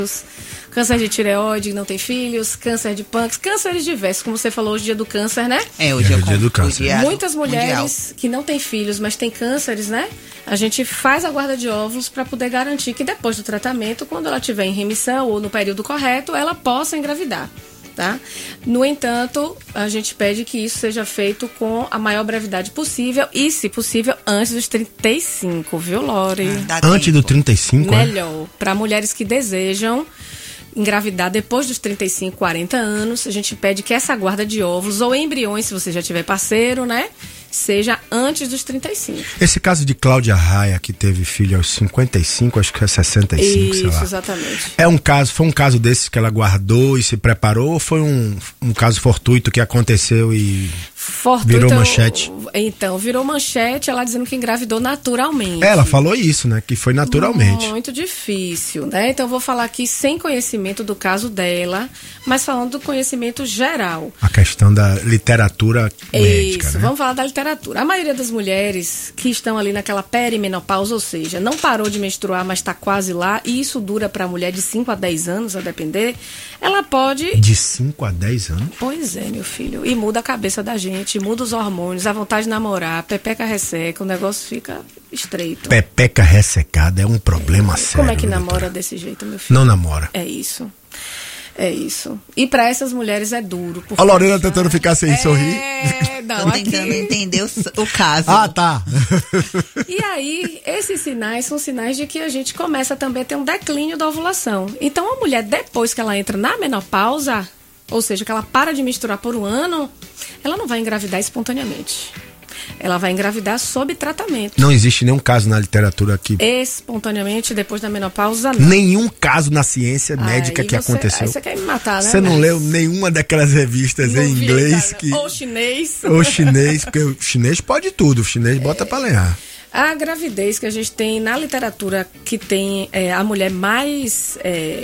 câncer de tireoide, não tem filhos, câncer de pâncreas, cânceres diversos, como você falou, hoje é dia do câncer, né? Hoje é o dia do câncer. Muitas mulheres que não têm filhos, mas têm cânceres, né? A gente faz a guarda de óvulos para poder garantir que depois do tratamento, quando ela estiver em remissão ou no período correto, ela possa engravidar. Tá? No entanto, a gente pede que isso seja feito com a maior brevidade possível e, se possível, antes dos 35, viu, Lore? Antes do 35? Melhor. Para mulheres que desejam engravidar depois dos 35, 40 anos, a gente pede que essa guarda de óvulos ou embriões, se você já tiver parceiro, né, seja antes dos 35. Esse caso de Cláudia Raia, que teve filho aos 55, acho que é 65, isso, sei lá. Exatamente. Foi um caso desses que ela guardou e se preparou, ou foi um caso fortuito que aconteceu e virou manchete? Então, virou manchete, ela dizendo que engravidou naturalmente. Ela falou isso, né, que foi naturalmente. Muito difícil, né? Então, eu vou falar aqui sem conhecimento do caso dela, mas falando do conhecimento geral. A questão da literatura médica, isso, né? Vamos falar da literatura. A maioria das mulheres que estão ali naquela perimenopausa, ou seja, não parou de menstruar, mas está quase lá, e isso dura para a mulher de 5 a 10 anos, a depender, ela pode... De 5 a 10 anos? Pois é, meu filho. E muda a cabeça da gente, muda os hormônios, a vontade de namorar, pepeca resseca, o negócio fica estreito. Pepeca ressecada é um problema sério. Como é que namora desse jeito, meu filho? Não namora. É isso. É isso. E para essas mulheres é duro. A Lorena tentando ficar sem sorrir. Não, tô tentando entender o caso. Ah, tá. E aí, esses sinais são sinais de que a gente começa também a ter um declínio da ovulação. Então, a mulher, depois que ela entra na menopausa, ou seja, que ela para de menstruar por um ano, ela não vai engravidar espontaneamente. Ela vai engravidar sob tratamento. Não existe nenhum caso na literatura que... Espontaneamente, depois da menopausa, não. Nenhum caso na ciência médica que aconteceu. Aí você quer me matar, né? Você não leu nenhuma daquelas revistas em inglês que... Ou chinês. Ou chinês, porque o chinês pode tudo. O chinês bota pra lenhar. A gravidez que a gente tem na literatura, que tem a mulher mais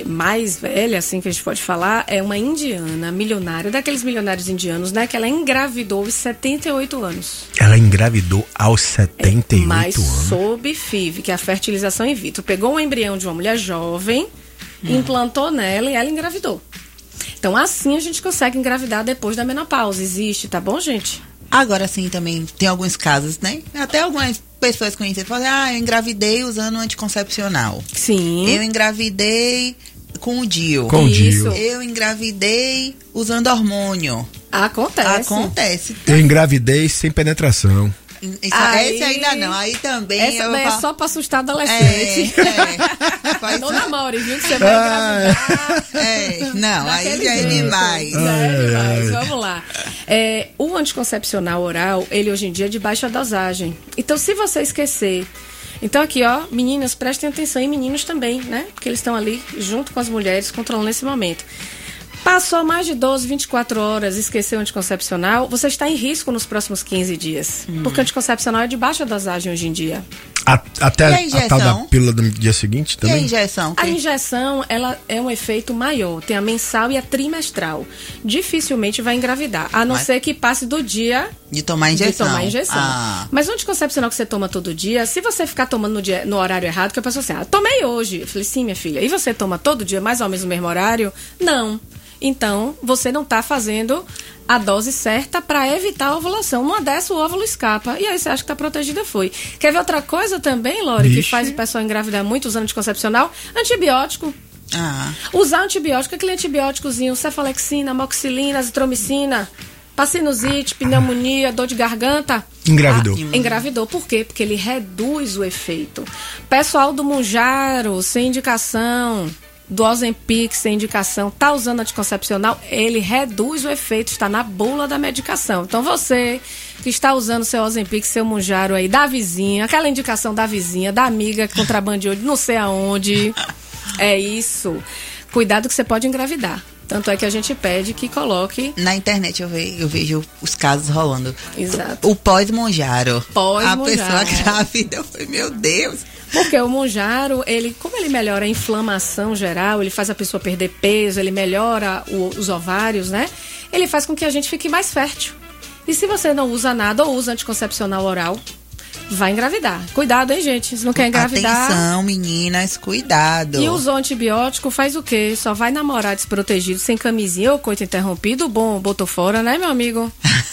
velha, assim que a gente pode falar, é uma indiana milionária, daqueles milionários indianos, né? Que ela engravidou aos 78 anos. Ela engravidou aos 78 mas anos? Mas sob FIV, que é a fertilização in vitro. Pegou um embrião de uma mulher jovem, implantou nela e ela engravidou. Então, assim a gente consegue engravidar depois da menopausa. Existe, tá bom, gente? Agora sim, também tem alguns casos, né? Até algumas pessoas conhecidas falam, eu engravidei usando anticoncepcional. Sim. Eu engravidei com o DIU. Com o DIU. Eu engravidei usando hormônio. Acontece. Eu engravidei sem penetração. Esse ainda não, aí também... Essa daí é só pra assustar adolescente. Não namore, viu, que você vai engravidar. Não, aí já é demais. Vamos lá. O anticoncepcional oral, ele hoje em dia é de baixa dosagem. Então, se você esquecer... Então, aqui, ó, meninas, prestem atenção, e meninos também, né? Porque eles estão ali, junto com as mulheres, controlando esse momento. Passou mais de 12, 24 horas, esqueceu o anticoncepcional, você está em risco nos próximos 15 dias. Porque o anticoncepcional é de baixa dosagem hoje em dia. Até a tal da pílula do dia seguinte também? E a injeção? A injeção, ela é um efeito maior. Tem a mensal e a trimestral. Dificilmente vai engravidar, a não ser que passe do dia... De tomar injeção. Mas o anticoncepcional que você toma todo dia, se você ficar tomando no horário errado, que a pessoa assim, tomei hoje. Eu falei, sim, minha filha. E você toma todo dia, mais ou menos no mesmo horário? Não. Então, você não está fazendo a dose certa para evitar a ovulação. Numa dessa, o óvulo escapa. E aí você acha que está protegida, foi. Quer ver outra coisa também, Lore, que faz o pessoal engravidar muito usando anticoncepcional? Antibiótico. Usar antibiótico, aquele antibióticozinho, cefalexina, amoxicilina, azitromicina, para sinusite, pneumonia, dor de garganta. Engravidou. Por quê? Porque ele reduz o efeito. Pessoal do Mounjaro, sem indicação... do Ozempic, sem indicação, tá usando anticoncepcional, ele reduz o efeito, está na bula da medicação. Então você que está usando seu Ozempic, seu Mounjaro aí, da vizinha, aquela indicação da vizinha, da amiga que contrabandeou de não sei aonde, é isso. Cuidado que você pode engravidar. Tanto é que a gente pede que coloque... Na internet eu vejo os casos rolando. Exato. O pós-Mounjaro. A pessoa grávida, eu falei, meu Deus... Porque o Mounjaro, como ele melhora a inflamação geral, ele faz a pessoa perder peso, ele melhora os ovários, né? Ele faz com que a gente fique mais fértil. E se você não usa nada ou usa anticoncepcional oral, vai engravidar. Cuidado, hein, gente? Se não quer engravidar... Atenção, meninas, cuidado. E usou antibiótico, faz o quê? Só vai namorar desprotegido, sem camisinha ou coito interrompido, bom, botou fora, né, meu amigo?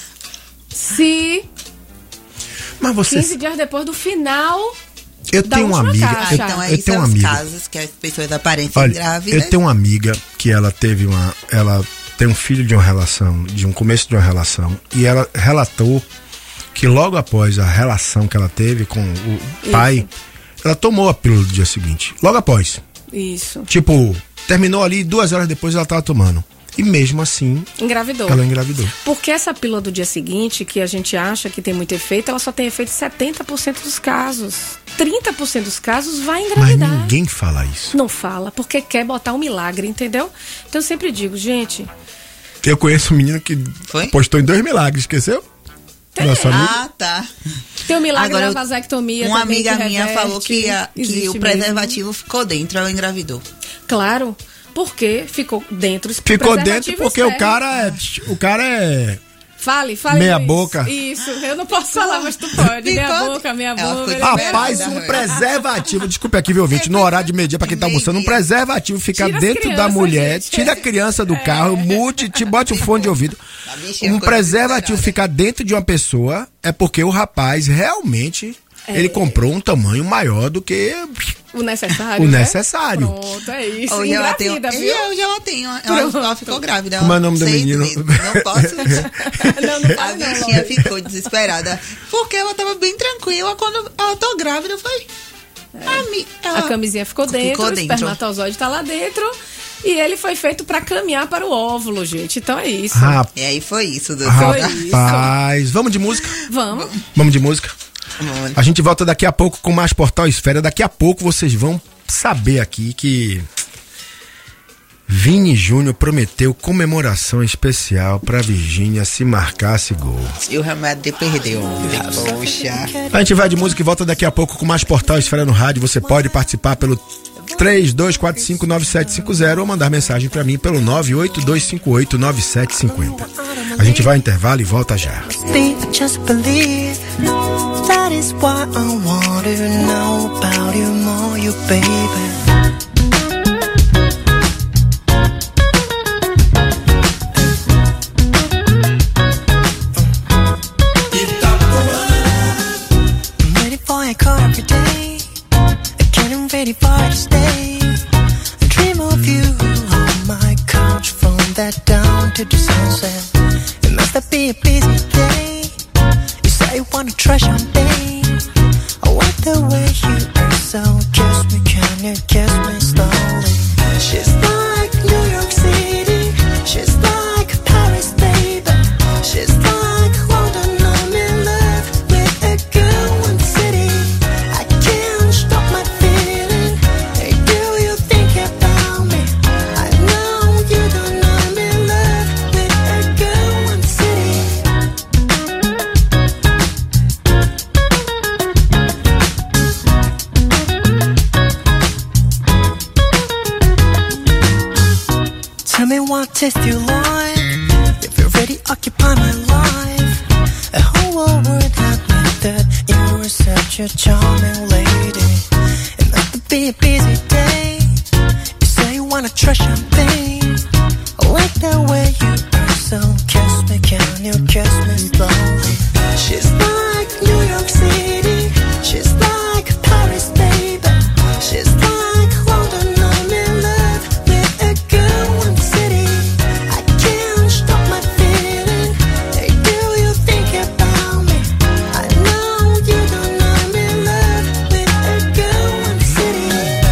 Se... Mas você... 15 dias depois do final... Eu tenho uma amiga... Então, eu tenho uma amiga. Casos que as pessoas aparecem grávidas. Eu tenho uma amiga que ela teve ela tem um filho de uma relação, de um começo de uma relação, e ela relatou que logo após a relação que ela teve com o pai, ela tomou a pílula do dia seguinte. Logo após. Isso. Tipo, terminou ali, 2 horas depois ela tava tomando. E mesmo assim, ela engravidou. Porque essa pílula do dia seguinte, que a gente acha que tem muito efeito, ela só tem efeito em 70% dos casos. 30% dos casos vai engravidar. Mas ninguém fala isso. Não fala, porque quer botar um milagre, entendeu? Então eu sempre digo, gente... Eu conheço um menino que postou em 2 milagres, esqueceu? Nosso amigo. Ah, tá. Tem o milagre da vasectomia. Uma amiga minha falou que o preservativo ficou dentro, ela engravidou. Claro, porque ficou dentro. Ficou dentro porque o cara é... Fale, meia Luiz. Boca. Isso, eu não posso falar, mas tu pode. Meia boca. Rapaz, um preservativo, desculpe aqui, viu, ouvinte, no horário de meio-dia, pra quem tá almoçando, um preservativo fica dentro da mulher, tira a criança do carro, bote o fone de ouvido. Um preservativo ficar dentro de uma pessoa é porque o rapaz realmente... Ele comprou um tamanho maior do que o necessário. O necessário. Pronto, é isso. Hoje ela tenho. Ela ficou grávida. Como é o nome do menino? Não posso. A bichinha ficou desesperada. Porque ela tava bem tranquila. Quando ela tô grávida, foi. A camisinha ficou dentro, o espermatozoide tá lá dentro. E ele foi feito pra caminhar para o óvulo, gente. Então é isso. E aí foi isso, doutor. Rapaz, vamos de música? Vamos de música? A gente volta daqui a pouco com mais Portal Esfera. Daqui a pouco vocês vão saber aqui que Vini Júnior prometeu comemoração especial pra Virgínia se marcasse gol. E o remédio perdeu. Poxa. A gente vai de música e volta daqui a pouco com mais Portal Esfera no rádio. Você pode participar pelo 32459750 ou mandar mensagem pra mim pelo 982589750. A gente vai ao intervalo e volta já. That is why I want to know about you more, you baby. I'm ready for your call every day. I'm ready for you to stay. I dream of you on my couch from that down to the sunset. It must be a busy day. You wanna try champagne? I like the way you are, so kiss me, can you kiss me slowly? She's like New York City, she's like Paris, baby. She's like London, I'm in love with a girl in the city. I can't stop my feeling. Hey, do you think about me? I know you don't know I'm in love with a girl in the city. Tell me what taste you like. If you already occupy my life, a whole world would admit that you were such a charming lady. It must be a busy day. You say you wanna try champagne. I like the way you are, so kiss me, can you kiss me slowly? She's like New York City, she's like Paris, baby. She's like London, I'm in love with a girl in the city. I can't stop my feeling. Hey, do you think about me? I know you don't know I'm in love with a girl in the city.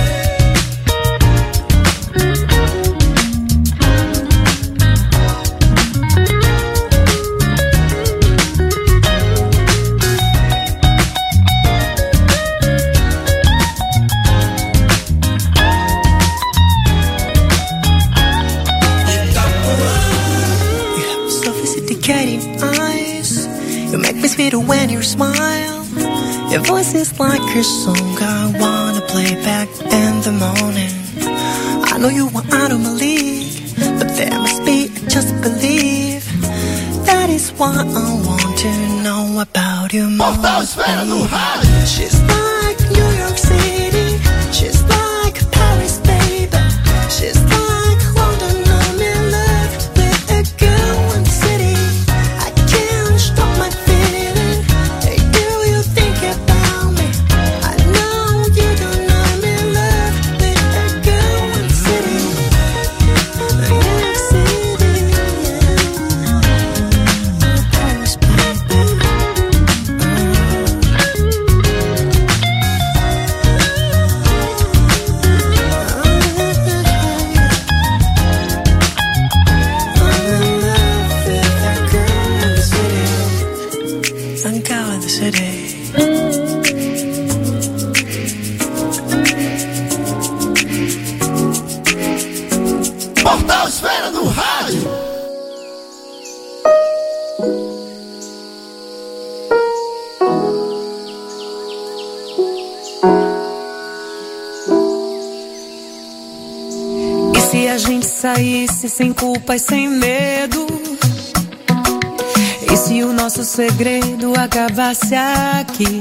You have sophisticated eyes. You make me sweeter when you smile. Your voice is like a song I wanna play back in the morning. I know you are out of my league, but there must be a just believe. That is why what I want to know about you most. She's like New York City, she's like Paris, baby. She's like London, I'm in love with a girl in the city. I can't stop my feeling. Hey, do you think about me? I know you don't know I'm in love with a girl in the city. New York City, Paris, baby. Portalsfera do Rádio. E se a gente saísse sem culpa e sem medo? E se o nosso segredo acabasse aqui?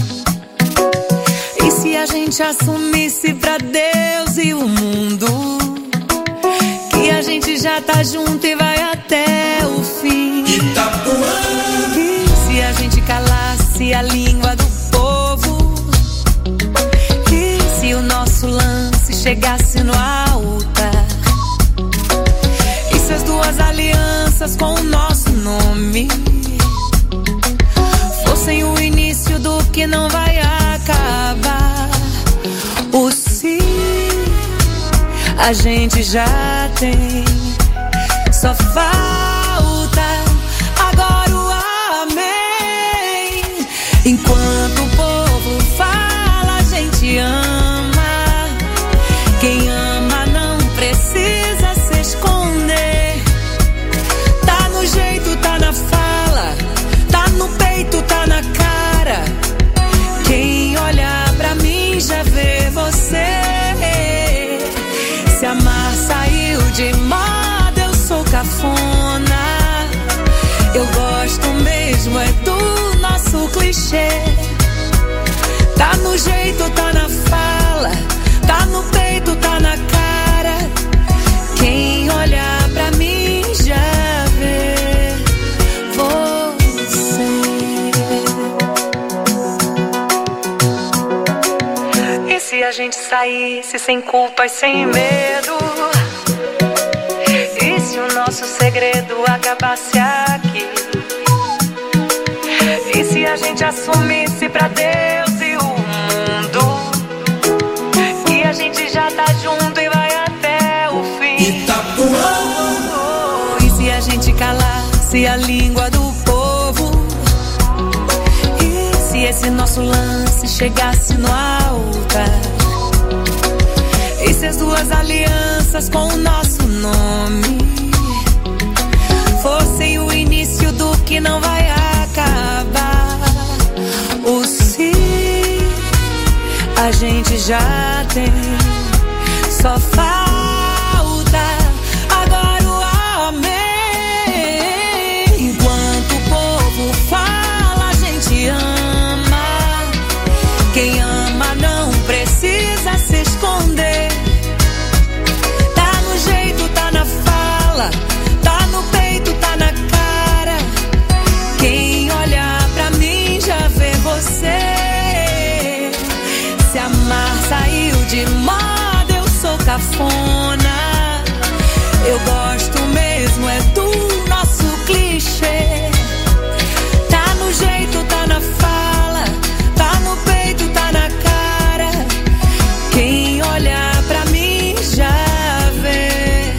E se a gente assumisse pra Deus e o mundo que a gente já tá junto e vai até o fim? E se a gente calasse a língua do povo? E se o nosso lance chegasse no altar? E se as duas alianças com o nosso nome fossem o início do que não vai acabar? O sim a gente já tem, só falta agora o amém. Enquanto o povo fala, a gente ama. Quem ama não precisa se esconder. Tá no jeito, tá na fala, tá no peito, tá na cara. Quem olha pra mim já vê você. Se amar saiu de moda, eu sou cafona. Eu gosto mesmo é do nosso clichê. Tá no jeito, tá na fala, tá no peito, tá na cara. Quem olhar pra mim já vê você. E se a gente saísse sem culpa e sem medo? E se o nosso segredo acabasse aqui? E se a gente assumisse pra Deus e o mundo que a gente já tá junto e vai até o fim? E se a gente calasse a língua do povo? E se esse nosso lance chegasse no altar? E se as duas alianças com o nosso nome fossem o início do que não vai acabar? O sim a gente já tem, só falta agora o amém. Enquanto o povo fala, a gente ama. Quem ama não precisa se esconder. Tá no jeito, tá na fala, tá no peito, tá na cara. Quem olhar pra mim já vê você. Se amar saiu de moda, eu sou cafona. Eu gosto mesmo é do nosso clichê. Tá no jeito, tá na fala, tá no peito, tá na cara. Quem olhar pra mim já vê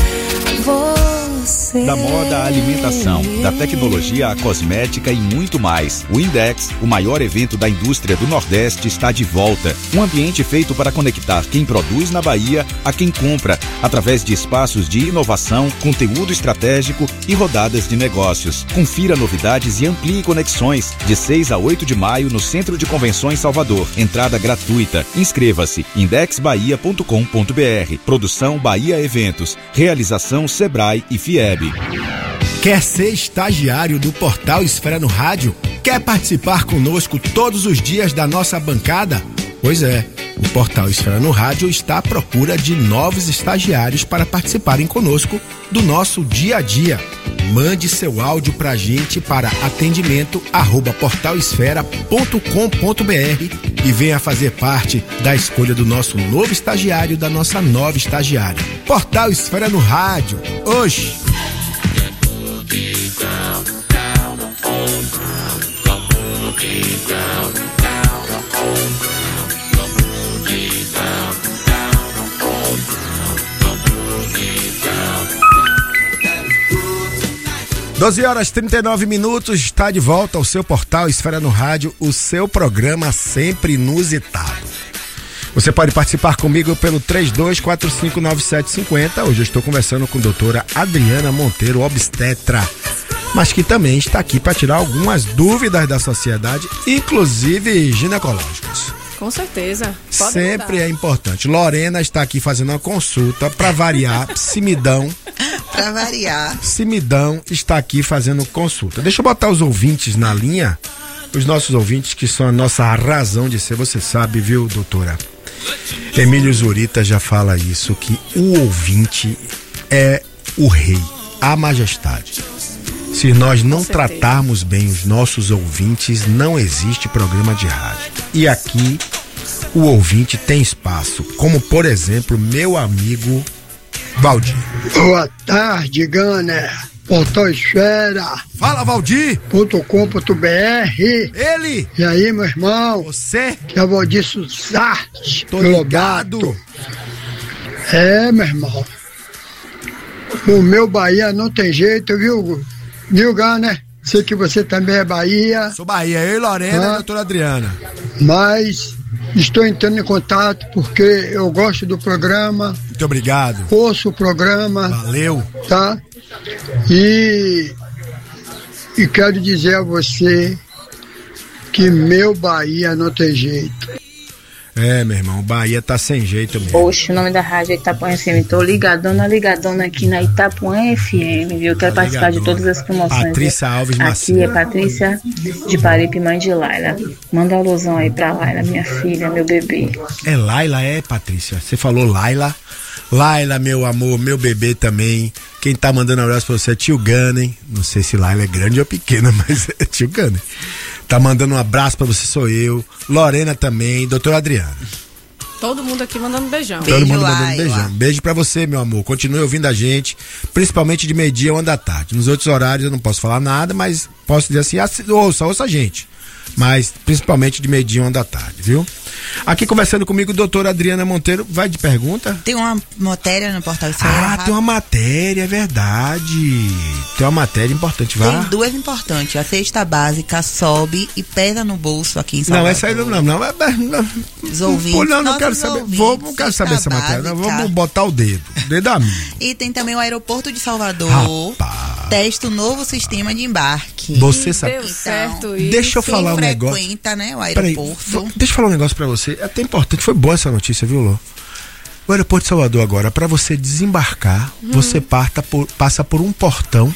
você. Da moda à alimentação, da tecnologia à cosmética e muito mais. O Index, o maior evento da indústria do Nordeste, está de volta. Um ambiente feito para conectar quem produz na Bahia a quem compra, através de espaços de inovação, conteúdo estratégico e rodadas de negócios. Confira novidades e amplie conexões. De 6 a 8 de maio no Centro de Convenções Salvador. Entrada gratuita. Inscreva-se. indexbahia.com.br. Produção Bahia Eventos. Realização Sebrae e FIEB. Quer ser estagiário do Portal Esfera no Rádio? Quer participar conosco todos os dias da nossa bancada? Pois é, o Portal Esfera no Rádio está à procura de novos estagiários para participarem conosco do nosso dia a dia. Mande seu áudio pra gente para atendimento@portalesfera.com.br e venha fazer parte da escolha do nosso novo estagiário, da nossa nova estagiária. Portal Esfera no Rádio, hoje. 12h39, está de volta ao seu Portal Esfera no Rádio, o seu programa sempre inusitado. Você pode participar comigo pelo 32459750. Hoje eu estou conversando com a doutora Adriana Monteiro, obstetra, mas que também está aqui para tirar algumas dúvidas da sociedade, inclusive ginecológicas. Com certeza. Pode sempre mudar. É importante. Lorena está aqui fazendo uma consulta para variar. Simidão. Pra variar. Simidão está aqui fazendo consulta. Deixa eu botar os ouvintes na linha. Os nossos ouvintes, que são a nossa razão de ser. Você sabe, viu, doutora? Emílio Zurita já fala isso, que o ouvinte é o rei, a majestade. Se nós não tratarmos bem os nossos ouvintes, não existe programa de rádio. E aqui o ouvinte tem espaço, como por exemplo, meu amigo Valdir. Boa tarde, Gunner. Portal Esfera. Fala, Valdir. .com.br. Ele. E aí, meu irmão? Você. Que é o Valdir Suzarte. Tô ligado. É, meu irmão. O meu Bahia não tem jeito, viu? Viu, Gunner? Sei que você também é Bahia. Sou Bahia, eu e Lorena e a doutora Adriana. Mas estou entrando em contato porque eu gosto do programa. Muito obrigado. Ouço o programa. Valeu. Tá? E quero dizer a você que meu Bahia não tem jeito. É, meu irmão, o Bahia tá sem jeito mesmo. Poxa, o nome da rádio é Itapuã FM. Tô ligadona aqui na Itapuã FM, viu? Quero participar de todas as promoções. Patrícia Alves Macia. Aqui é Patrícia de Paripe, mãe de Laila. Manda uma alusão aí pra Laila, minha filha, meu bebê. É Laila, é, Patrícia? Você falou Laila. Laila, meu amor, meu bebê também. Quem tá mandando um abraço pra você é tio Gunner. Não sei se Laila é grande ou pequena, mas é tio Gunner. Tá mandando um abraço pra você, sou eu. Lorena também, doutora Adriana. Todo mundo aqui mandando beijão. Todo mundo mandando beijão. Beijo pra você, meu amor. Continue ouvindo a gente, principalmente de meio-dia a 1h. Nos outros horários eu não posso falar nada, mas posso dizer assim, ouça a gente. Mas principalmente de meio-dia a 1h, viu? Aqui conversando comigo, doutora Adriana Monteiro, vai de pergunta? Tem uma matéria no Portal Esfera. Tem uma matéria, é verdade. Tem uma matéria importante, vai. Tem duas importantes. A cesta básica sobe e pesa no bolso aqui em Salvador. Não, essa aí não. Os ouvintes. Não quero saber. Não quero saber essa matéria. Não, vamos botar o dedo a mim. E tem também o aeroporto de Salvador. Rapaz. Testa o novo sistema de embarque. Você sabe. Deu certo isso. Deixa eu falar um negócio. Frequenta, né, o aeroporto. Deixa eu falar um negócio pra você. É até importante. Foi boa essa notícia, viu, Lô? O aeroporto de Salvador agora, pra você desembarcar, você passa por um portal,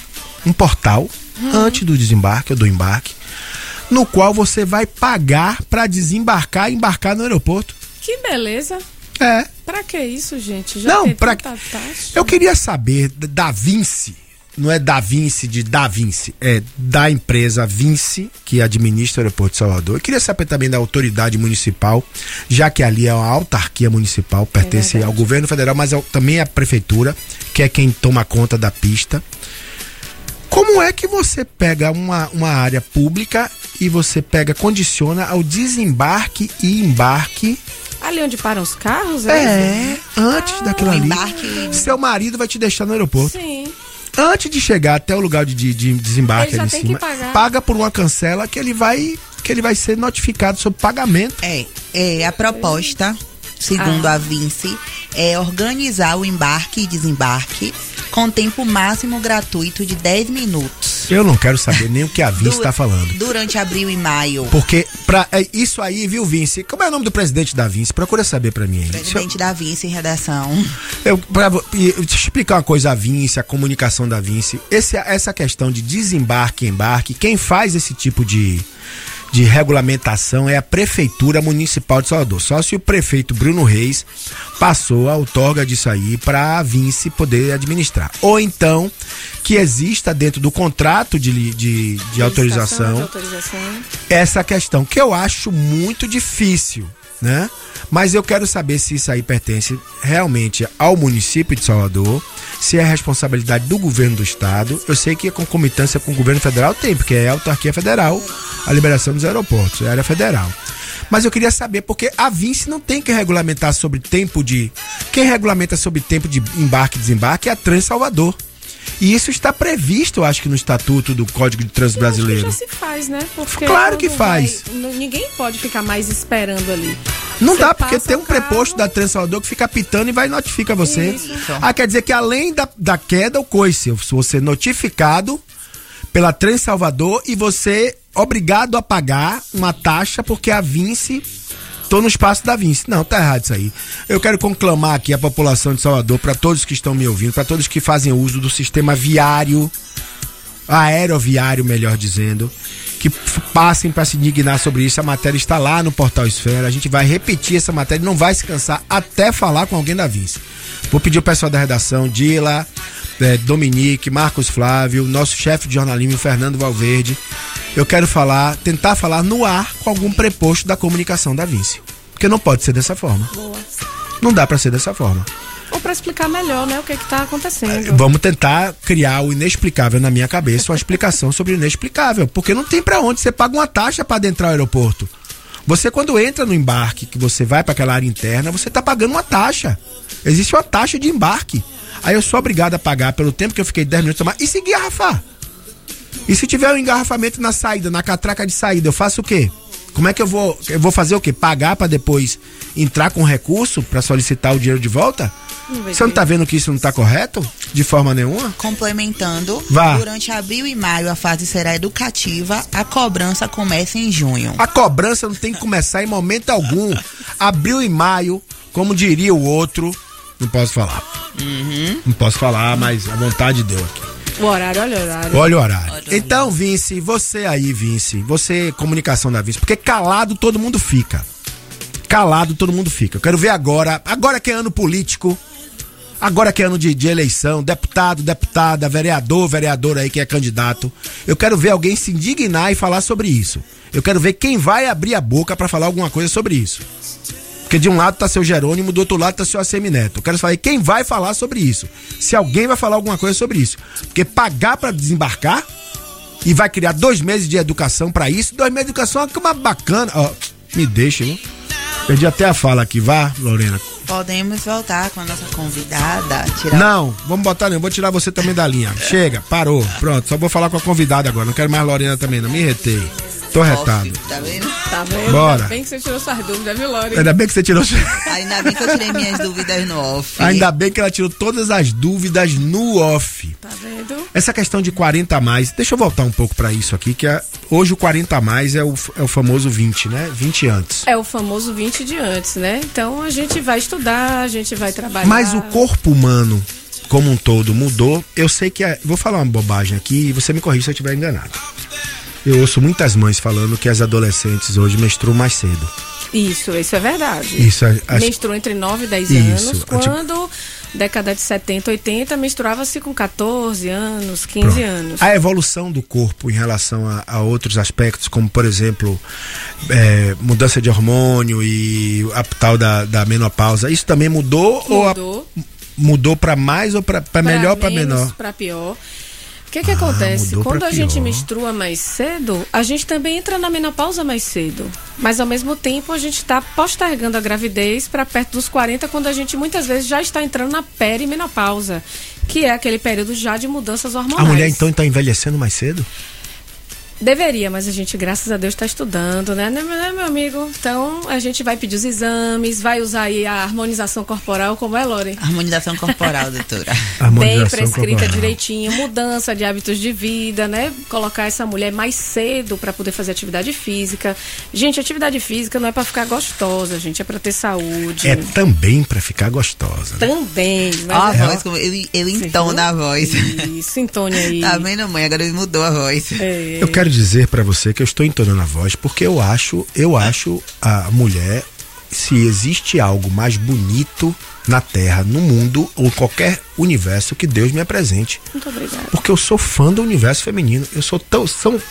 antes do desembarque ou do embarque, no qual você vai pagar pra desembarcar e embarcar no aeroporto. Que beleza. É. Pra que isso, gente? Eu queria saber da Vinci. Não é da Vinci de Da Vinci, é da empresa Vinci, que administra o aeroporto de Salvador. Eu queria saber também da autoridade municipal, já que ali é uma autarquia municipal, pertence ao governo federal, mas também à prefeitura, que é quem toma conta da pista. Como é que você pega uma área pública e você condiciona ao desembarque e embarque? Ali onde param os carros, antes daquilo ali. Embarque. Seu marido vai te deixar no aeroporto. Sim. Antes de chegar até o lugar de desembarque ali em cima, paga por uma cancela que ele vai ser notificado sobre pagamento. A proposta, segundo a Vinci, é organizar o embarque e desembarque com tempo máximo gratuito de 10 minutos. Eu não quero saber nem o que a Vinci está falando. Durante abril e maio. Porque, isso aí, viu, Vinci? Como é o nome do presidente da Vinci? Procura saber pra mim aí. Presidente da Vinci em redação. Deixa eu explicar uma coisa, a Vinci, a comunicação da Vinci. Essa questão de desembarque e embarque, quem faz esse tipo de regulamentação é a Prefeitura Municipal de Salvador. Só se o prefeito Bruno Reis passou a outorga disso aí para a Vinci poder administrar. Ou então que exista dentro do contrato de autorização essa questão, que eu acho muito difícil, né? Mas eu quero saber se isso aí pertence realmente ao município de Salvador, se é responsabilidade do governo do estado. Eu sei que a concomitância com o governo federal tem, porque é a autarquia federal, a liberação dos aeroportos, é a área federal. Mas eu queria saber, porque a Vinci não tem que regulamentar sobre tempo de... Quem regulamenta sobre tempo de embarque e desembarque é a Trans Salvador. E isso está previsto, eu acho que no Estatuto do Código de Trânsito Brasileiro. Já se faz, né? Porque claro que faz. Ninguém pode ficar mais esperando ali. Não dá, porque tem um preposto da Trans Salvador que fica apitando e vai e notifica você. Isso. Quer dizer que além da queda, o coice, se você notificado pela Trans Salvador e você obrigado a pagar uma taxa porque a Vinci... Tô no espaço da Vinci. Não, tá errado isso aí. Eu quero conclamar aqui a população de Salvador, para todos que estão me ouvindo, para todos que fazem uso do sistema viário, aeroviário, melhor dizendo, que passem para se indignar sobre isso. A matéria está lá no Portal Esfera. A gente vai repetir essa matéria, não vai se cansar até falar com alguém da Vinci. Vou pedir ao pessoal da redação, Dila, Dominique, Marcos Flávio, nosso chefe de jornalismo, Fernando Valverde. Eu quero tentar falar no ar com algum preposto da comunicação da Vinci. Porque não pode ser dessa forma. Boa. Não dá pra ser dessa forma. Ou pra explicar melhor, né, o que tá acontecendo. Vamos tentar criar o inexplicável na minha cabeça, uma explicação sobre o inexplicável. Porque não tem pra onde. Você paga uma taxa pra adentrar o aeroporto. Você, quando entra no embarque, que você vai pra aquela área interna, você tá pagando uma taxa. Existe uma taxa de embarque. Aí eu sou obrigado a pagar pelo tempo que eu fiquei 10 minutos a mais. E se engarrafar? E se tiver um engarrafamento na saída, na catraca de saída, eu faço o quê? Como é que eu vou fazer o quê? Pagar pra depois entrar com recurso pra solicitar o dinheiro de volta? Você não tá vendo que isso não tá correto? De forma nenhuma? Complementando, Vá. Durante abril e maio a fase será educativa, a cobrança começa em junho. A cobrança não tem que começar em momento algum. Abril e maio, como diria o outro, não posso falar. Não posso falar, mas a vontade deu aqui. O horário, olha o horário. Olha o horário. Então, Vinci, você, comunicação da Vinci, porque calado todo mundo fica. Calado todo mundo fica. Eu quero ver agora que é ano político, agora que é ano de eleição, deputado, deputada, vereador aí que é candidato. Eu quero ver alguém se indignar e falar sobre isso. Eu quero ver quem vai abrir a boca pra falar alguma coisa sobre isso. Porque de um lado tá seu Jerônimo, do outro lado tá seu Assemineto. Eu quero saber quem vai falar sobre isso. Se alguém vai falar alguma coisa sobre isso. Porque pagar pra desembarcar e vai criar 2 meses de educação pra isso. 2 meses de educação é uma bacana. Ó, me deixa, hein? Perdi até a fala aqui. Vá, Lorena. Podemos voltar com a nossa convidada. Não, vamos botar não. Vou tirar você também da linha. Chega, parou. Pronto, só vou falar com a convidada agora. Não quero mais Lorena também, não. Me retei. Tô retado. Tá vendo? Tá vendo? Bora. Ainda bem que você tirou suas dúvidas, viu, Lore? Ainda bem que você tirou. Ainda bem que eu tirei minhas dúvidas no off. Ainda bem que ela tirou todas as dúvidas no off. Tá vendo? Essa questão de 40 a mais, deixa eu voltar um pouco pra isso aqui, que hoje o 40 a mais é o famoso 20, né? 20 antes. É o famoso 20 de antes, né? Então a gente vai estudar, a gente vai trabalhar. Mas o corpo humano como um todo mudou. Eu sei que vou falar uma bobagem aqui e você me corrige se eu estiver enganado. Eu ouço muitas mães falando que as adolescentes hoje menstruam mais cedo. Isso é verdade. Menstruam entre 9 e 10 anos, quando década de 70, 80, menstruava-se com 14 anos, 15 anos. A evolução do corpo em relação a outros aspectos, como por exemplo, mudança de hormônio e a tal da menopausa, isso também mudou? Mudou para mais ou para melhor ou para menor? Para pior. O que acontece? Quando a gente menstrua mais cedo, a gente também entra na menopausa mais cedo. Mas ao mesmo tempo a gente está postergando a gravidez para perto dos 40, quando a gente muitas vezes já está entrando na perimenopausa, que é aquele período já de mudanças hormonais. A mulher então está envelhecendo mais cedo? Deveria, mas a gente, graças a Deus, está estudando, né, meu amigo? Então, a gente vai pedir os exames, vai usar aí a harmonização corporal, como é, Lore? Harmonização corporal, doutora. Bem prescrita corporal. Direitinho, mudança de hábitos de vida, né? Colocar essa mulher mais cedo para poder fazer atividade física. Gente, atividade física não é para ficar gostosa, gente, é para ter saúde. É também para ficar gostosa. Né? Também. Ó, a voz, como eu entona a voz. Isso, entone aí. Tá vendo, mãe? Agora mudou a voz. Eu quero dizer para você que eu estou entonando a voz porque eu acho a mulher, se existe algo mais bonito na Terra, no mundo ou qualquer universo que Deus me apresente. Muito obrigada. Porque eu sou fã do universo feminino. Eu sou tão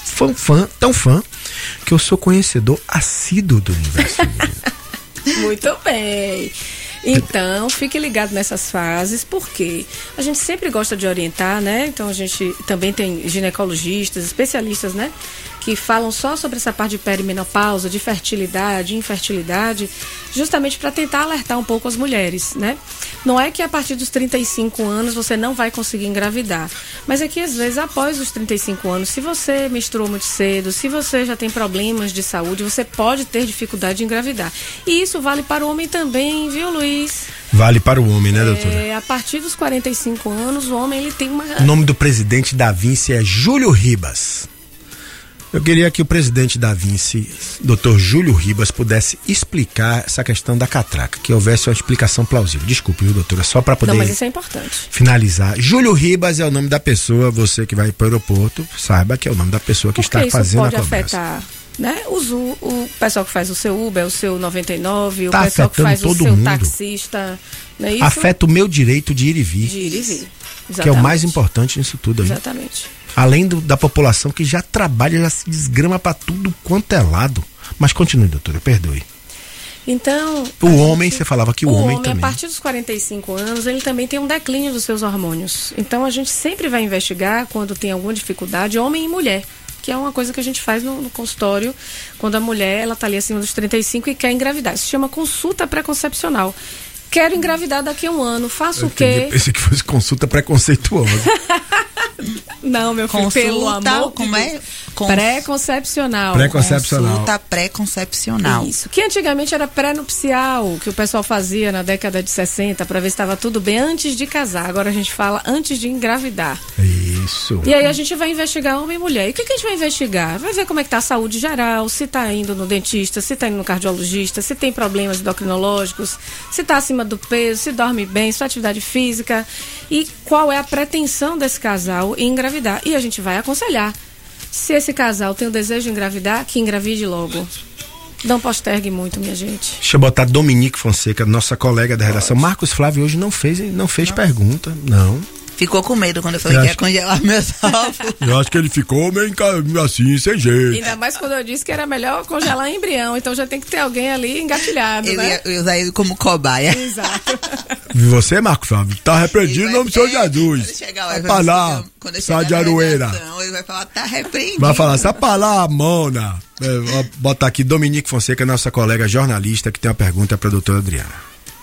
fã que eu sou conhecedor assíduo do universo feminino. Muito bem. Então, fique ligado nessas fases, porque a gente sempre gosta de orientar, né? Então, a gente também tem ginecologistas, especialistas, né? Que falam só sobre essa parte de perimenopausa, de fertilidade, infertilidade, justamente para tentar alertar um pouco as mulheres, né? Não é que a partir dos 35 anos você não vai conseguir engravidar, mas é que às vezes após os 35 anos, se você menstruou muito cedo, se você já tem problemas de saúde, você pode ter dificuldade de engravidar. E isso vale para o homem também, viu, Luiz? Vale para o homem, né, doutora? A partir dos 45 anos, o homem ele tem uma... O nome do presidente da Vinci é Júlio Ribas. Eu queria que o presidente da Vinci, Dr. Júlio Ribas, pudesse explicar essa questão da catraca, que houvesse uma explicação plausível. Desculpe, viu, doutora, só para poder... Não, mas isso é importante. Finalizar. Júlio Ribas é o nome da pessoa, você que vai para o aeroporto, saiba que é o nome da pessoa que está fazendo a conversa. Pode afetar, né? O pessoal que faz o seu Uber, o seu 99, o pessoal que faz o seu taxista, não é isso? Afeta o meu direito de ir e vir. De ir e vir. Exatamente. Que é o mais importante nisso tudo aí. Exatamente. Além da população que já trabalha, já se desgrama para tudo quanto é lado. Mas continue, doutora, perdoe. Então... O homem, você falava que o homem também... a partir dos 45 anos, ele também tem um declínio dos seus hormônios. Então, a gente sempre vai investigar quando tem alguma dificuldade, homem e mulher. Que é uma coisa que a gente faz no consultório, quando a mulher ela está ali acima dos 35 e quer engravidar. Isso se chama consulta pré-concepcional. Quero engravidar daqui a um ano, faço o quê? Pensei que fosse consulta preconceituosa. Não, meu filho, pelo amor. Como é? Pré-concepcional. Pré-concepcional. Consulta pré-concepcional. Isso. Que antigamente era pré-nupcial, que o pessoal fazia na década de 60 para ver se estava tudo bem antes de casar. Agora a gente fala antes de engravidar. Isso. E aí a gente vai investigar homem e mulher. E o que a gente vai investigar? Vai ver como é que tá a saúde geral, se tá indo no dentista, se tá indo no cardiologista, se tem problemas endocrinológicos, se tá acima do peso, se dorme bem, se faz atividade física e qual é a pretensão desse casal em engravidar. E a gente vai aconselhar. Se esse casal tem o desejo de engravidar, que engravide logo. Não postergue muito, minha gente. Deixa eu botar Dominique Fonseca, nossa colega da redação. Marcos Flávio hoje não fez pergunta, não. Ficou com medo quando eu falei que ia congelar meus ovos. Eu acho que ele ficou meio assim, sem jeito. Ainda mais quando eu disse que era melhor congelar embrião. Então já tem que ter alguém ali engatilhado, né? Eu ia usar ele como cobaia. Exato. E você, Marcos Flávio, tá repreendido em nome do Senhor Jesus. Vai pra lá, sai de Aroeira. Ele vai falar, tá repreendido. Vai falar, sai pra lá, Mona. Vou botar aqui Dominique Fonseca, nossa colega jornalista, que tem uma pergunta pra doutora Adriana.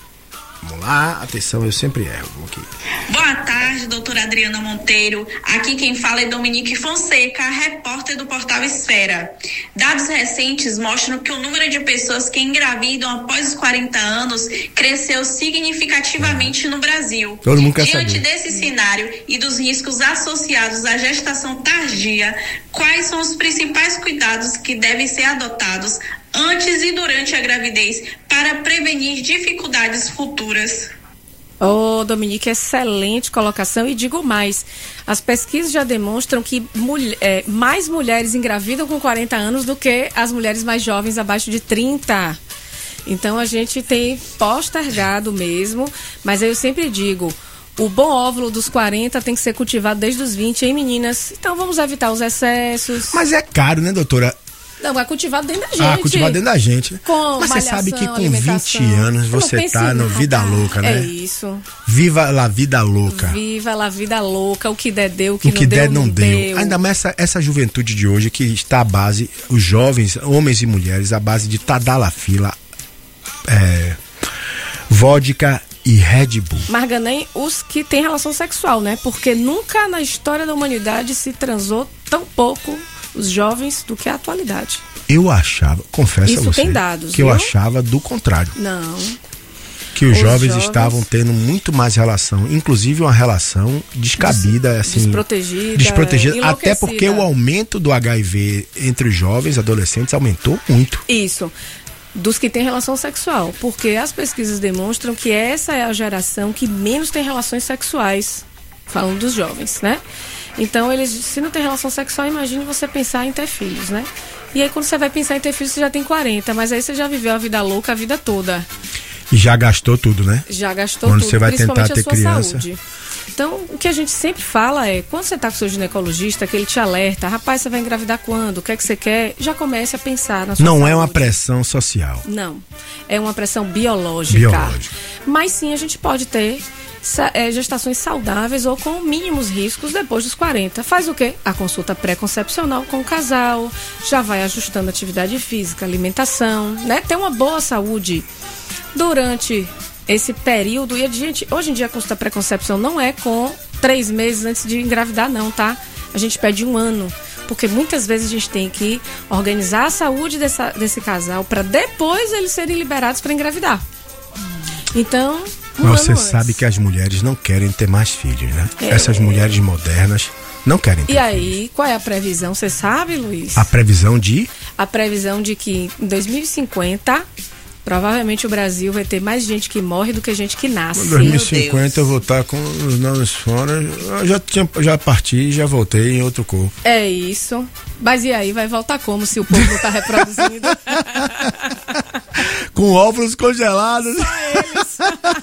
Vamos lá, atenção, eu sempre erro. Aqui. Boa tarde, doutora Adriana Monteiro. Aqui quem fala é Dominique Fonseca, repórter do portal Esfera. Dados recentes mostram que o número de pessoas que engravidam após os 40 anos cresceu significativamente no Brasil. Todo mundo quer Diante saber. desse cenário e dos riscos associados à gestação tardia, quais são os principais cuidados que devem ser adotados antes e durante a gravidez para prevenir dificuldades futuras? Dominique, excelente colocação e digo mais, as pesquisas já demonstram que mais mulheres engravidam com 40 anos do que as mulheres mais jovens abaixo de 30. Então a gente tem postergado mesmo, mas eu sempre digo, o bom óvulo dos 40 tem que ser cultivado desde os 20, hein, meninas? Então vamos evitar os excessos. Mas é caro, né, doutora? Não, é cultivado dentro da gente. Cultivado dentro da gente. Com mas você sabe que com 20 anos você tá no vida louca, né? É isso. Viva la vida louca. Viva la vida louca. O que der, deu. O que não deu. Ainda mais essa juventude de hoje que está à base, os jovens, homens e mulheres, à base de tadalafila, vodka e Red Bull. Marganem, os que têm relação sexual, né? Porque nunca na história da humanidade se transou tão pouco os jovens do que a atualidade. Eu achava, confesso Isso a você, tem dados, que viu? eu achava do contrário. Não. Que os jovens estavam tendo muito mais relação, inclusive uma relação descabida, assim, desprotegida, até porque o aumento do HIV entre os jovens, adolescentes, aumentou muito. Isso, dos que têm relação sexual, porque as pesquisas demonstram que essa é a geração que menos tem relações sexuais, falando dos jovens, né? Então, eles, se não tem relação sexual, imagine você pensar em ter filhos, né? E aí, quando você vai pensar em ter filhos, você já tem 40, mas aí você já viveu a vida louca a vida toda. E já gastou tudo, né? Já gastou quando tudo, você vai tentar ter a sua criança. Saúde. Então, o que a gente sempre fala é, quando você está com o seu ginecologista, que ele te alerta, rapaz, você vai engravidar quando? O que é que você quer? Já comece a pensar na sua Não saúde. é uma pressão social. Não, é uma pressão biológica. Mas sim, a gente pode ter gestações saudáveis ou com mínimos riscos depois dos 40. Faz o quê? A consulta pré-concepcional com o casal, já vai ajustando atividade física, alimentação, né? Ter uma boa saúde durante esse período. E, gente, hoje em dia a consulta pré-concepção não é com 3 meses antes de engravidar, não, tá? A gente pede 1 ano. Porque muitas vezes a gente tem que organizar a saúde desse casal para depois eles serem liberados para engravidar. Então, mas você sabe que as mulheres não querem ter mais filhos, né? Essas mulheres modernas não querem ter filhos. E aí, qual é a previsão? Você sabe, Luiz? A previsão de? A previsão de que em 2050... provavelmente o Brasil vai ter mais gente que morre do que gente que nasce. Em 2050 eu vou estar com os nomes fora. Já parti, já voltei em outro corpo. É isso. Mas e aí, vai voltar como se o povo não está reproduzindo? Com óvulos congelados. Só eles.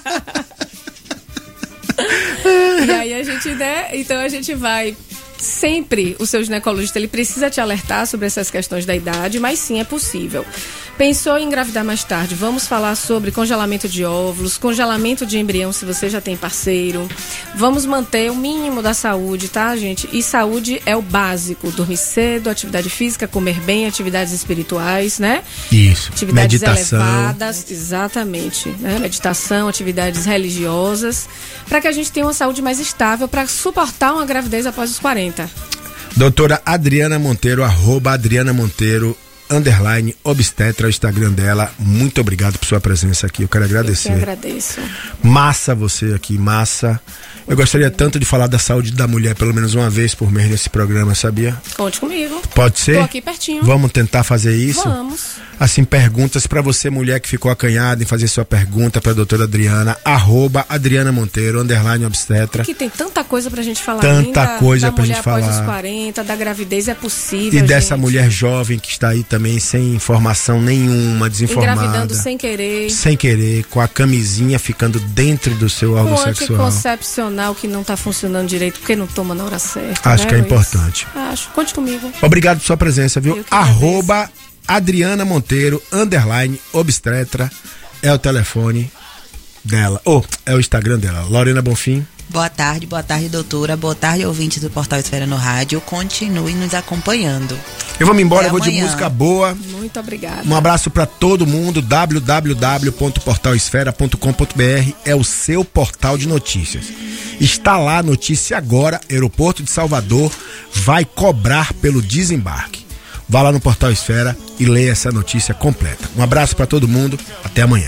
E aí a gente, né? Então a gente vai... Sempre o seu ginecologista, ele precisa te alertar sobre essas questões da idade, mas sim, é possível. Pensou em engravidar mais tarde? Vamos falar sobre congelamento de óvulos, congelamento de embrião se você já tem parceiro. Vamos manter o mínimo da saúde, tá, gente? E saúde é o básico. Dormir cedo, atividade física, comer bem, atividades espirituais, né? Isso. Atividades meditação. Elevadas, exatamente. Né? Meditação, atividades religiosas, para que a gente tenha uma saúde mais estável para suportar uma gravidez após os 40. Doutora Adriana Monteiro, @Adriana Monteiro, _obstetra, o Instagram dela. Muito obrigado por sua presença aqui. Eu quero agradecer. Eu que agradeço. Massa você aqui, massa. Eu gostaria tanto de falar da saúde da mulher pelo menos uma vez por mês nesse programa, sabia? Conte comigo. Pode ser? Tô aqui pertinho. Vamos tentar fazer isso? Vamos. Assim, perguntas pra você, mulher que ficou acanhada em fazer sua pergunta pra doutora Adriana, @Adriana Monteiro, _obstetra. Que tem tanta coisa pra gente falar Tanta ainda, coisa pra gente falar. Após os 40, da gravidez, é possível, E dessa gente. mulher jovem que está aí também sem informação nenhuma, desinformada. Engravidando sem querer. Sem querer, com a camisinha ficando dentro do seu órgão sexual. Anticoncepcional que não tá funcionando direito porque não toma na hora certa. Acho né, que é Luiz? importante. Acho. Conte comigo. Obrigado por sua presença, viu? @Adriana Monteiro, _obstetra, é o telefone dela, é o Instagram dela. Lorena Bonfim. Boa tarde, doutora. Boa tarde, ouvintes do Portal Esfera no Rádio. Continue nos acompanhando. Eu vou me embora, Até eu vou amanhã. de música boa. Muito obrigada. Um abraço pra todo mundo. www.portalesfera.com.br é o seu portal de notícias. Está lá a notícia agora. Aeroporto de Salvador vai cobrar pelo desembarque. Vá lá no Portal Esfera e leia essa notícia completa. Um abraço pra todo mundo. Até amanhã.